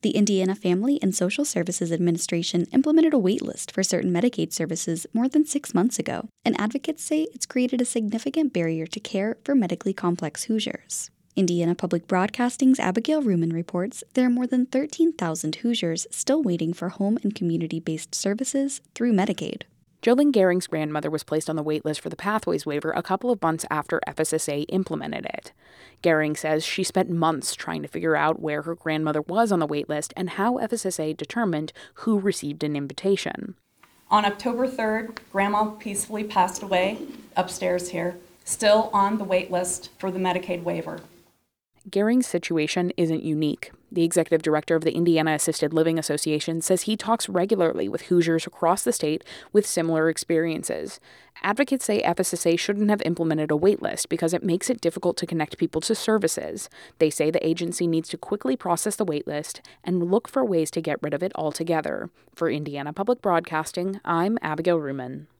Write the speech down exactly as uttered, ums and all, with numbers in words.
The Indiana Family and Social Services Administration implemented a waitlist for certain Medicaid services more than six months ago, and advocates say it's created a significant barrier to care for medically complex Hoosiers. Indiana Public Broadcasting's Abigail Ruman reports there are more than thirteen thousand Hoosiers still waiting for home and community-based services through Medicaid. Jolene Gehring's grandmother was placed on the waitlist for the Pathways waiver a couple of months after F S S A implemented it. Gehring says she spent months trying to figure out where her grandmother was on the waitlist and how F S S A determined who received an invitation. On October third, Grandma peacefully passed away upstairs here, still on the waitlist for the Medicaid waiver. Gehring's situation isn't unique. The executive director of the Indiana Assisted Living Association says he talks regularly with Hoosiers across the state with similar experiences. Advocates say F S S A shouldn't have implemented a waitlist because it makes it difficult to connect people to services. They say the agency needs to quickly process the waitlist and look for ways to get rid of it altogether. For Indiana Public Broadcasting, I'm Abigail Ruman.